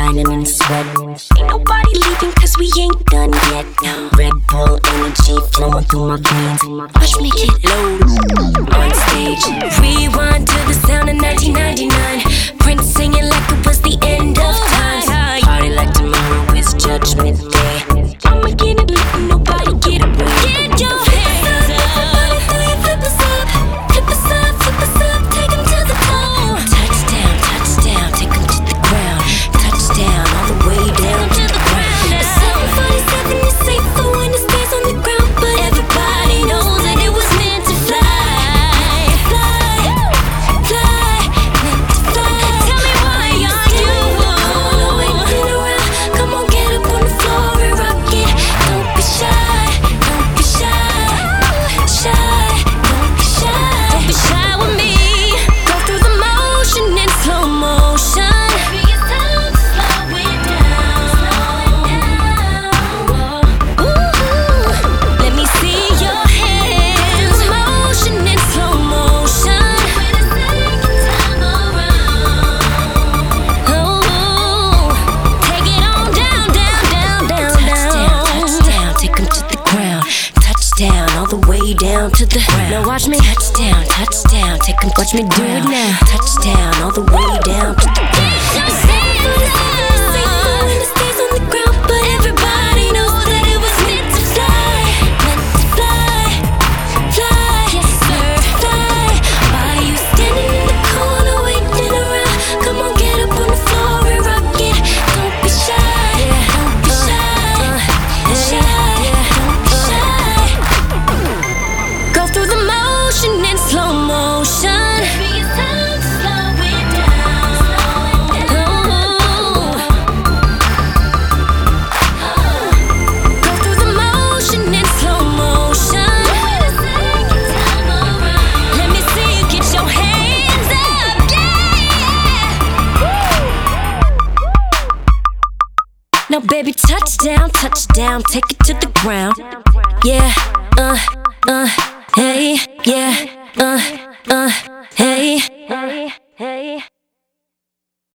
shining in the sweat. Ain't nobody leaving cause we ain't done yet. Red Bull energy flowing through my veins. Watch me get low on stage. Rewind to the sound of 1999. Prince singing like it was the end of time. Party like tomorrow is Judgment Day. I'ma get it lit and nobody get away. Get your hands up. Everybody flip us up. Flip us up, flip us up. Take 'em to the floor. Touchdown, touchdown. Take 'em to the ground. Touchdown, all the way down to the ground. It's 747 is safe for when it stays on the ground. But everybody knows that it was meant to fly. Fly, fly, meant to fly. Tell me why are you waiting around? Come on, get up on the floor and rock it. Don't be shy, don't be shy, shy, don't be shy. Don't be shy with me. Go through the motion in slow motion. Baby, it's time to slow it down. Ooh, let me see your hands. Motion in slow motion. Time around. Oh, take it on down, down, down, down, down. Touchdown, take 'em to the ground. Touchdown, all the way down to the ground. Now watch me. Touchdown, touchdown, take 'em, watch me do it now. Touchdown, all the way down to the ground. But everybody knows that it was meant to fly. Meant to fly, fly, yes sir, fly. Why you standing in the corner waiting around? Come on, get up on the floor and rock it. Don't be shy, don't be shy, shy, don't be shy. Go through the motion in slow motion. Baby, it's time to slow it down. Go through the motion in slow motion. Time around. Let me see you get your hands up, yeah. Now baby, touchdown, touchdown, take it to the ground. Yeah, hey, yeah, hey.